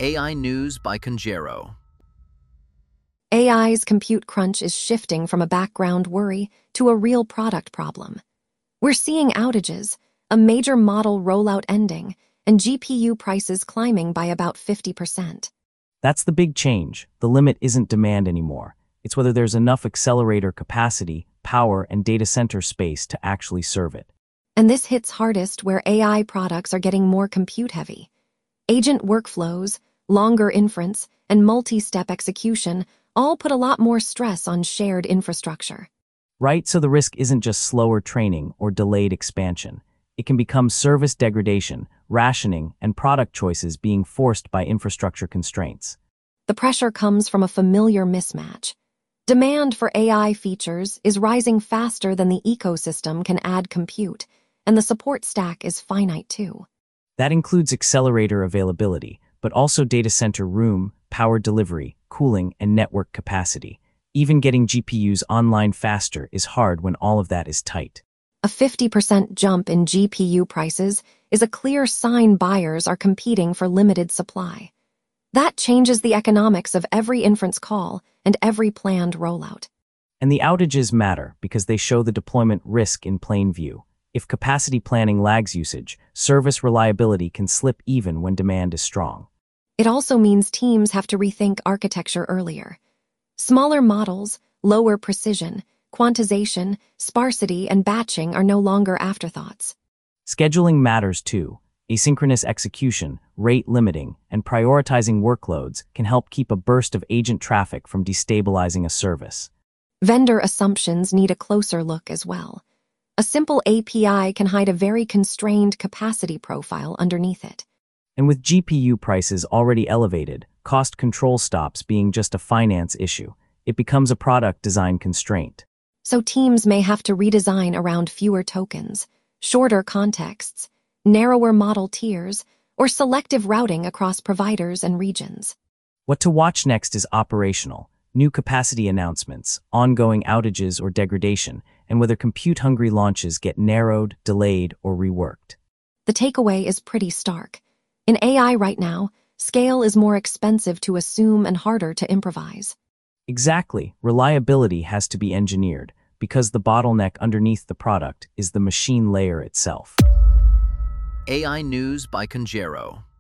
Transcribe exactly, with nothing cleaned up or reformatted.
A I News by Conjero. A I's compute crunch is shifting from a background worry to a real product problem. We're seeing outages, a major model rollout ending, and G P U prices climbing by about fifty percent. That's the big change. The limit isn't demand anymore. It's whether there's enough accelerator capacity, power, and data center space to actually serve it. And this hits hardest where A I products are getting more compute-heavy. Agent workflows, longer inference, and multi-step execution all put a lot more stress on shared infrastructure. Right? So the risk isn't just slower training or delayed expansion. It can become service degradation, rationing, and product choices being forced by infrastructure constraints. The pressure comes from a familiar mismatch. Demand for A I features is rising faster than the ecosystem can add compute, and the support stack is finite too. That includes accelerator availability, but also data center room, power delivery, cooling, and network capacity. Even getting G P Us online faster is hard when all of that is tight. A fifty percent jump in G P U prices is a clear sign buyers are competing for limited supply. That changes the economics of every inference call and every planned rollout. And the outages matter because they show the deployment risk in plain view. If capacity planning lags usage, service reliability can slip even when demand is strong. It also means teams have to rethink architecture earlier. Smaller models, lower precision, quantization, sparsity, and batching are no longer afterthoughts. Scheduling matters too. Asynchronous execution, rate limiting, and prioritizing workloads can help keep a burst of agent traffic from destabilizing a service. Vendor assumptions need a closer look as well. A simple A P I can hide a very constrained capacity profile underneath it. And with G P U prices already elevated, cost control stops being just a finance issue. It becomes a product design constraint. So teams may have to redesign around fewer tokens, shorter contexts, narrower model tiers, or selective routing across providers and regions. What to watch next is operational, new capacity announcements, ongoing outages or degradation, and whether compute-hungry launches get narrowed, delayed, or reworked. The takeaway is pretty stark. In A I right now, scale is more expensive to assume and harder to improvise. Exactly. Reliability has to be engineered, because the bottleneck underneath the product is the machine layer itself. A I News by Conjero.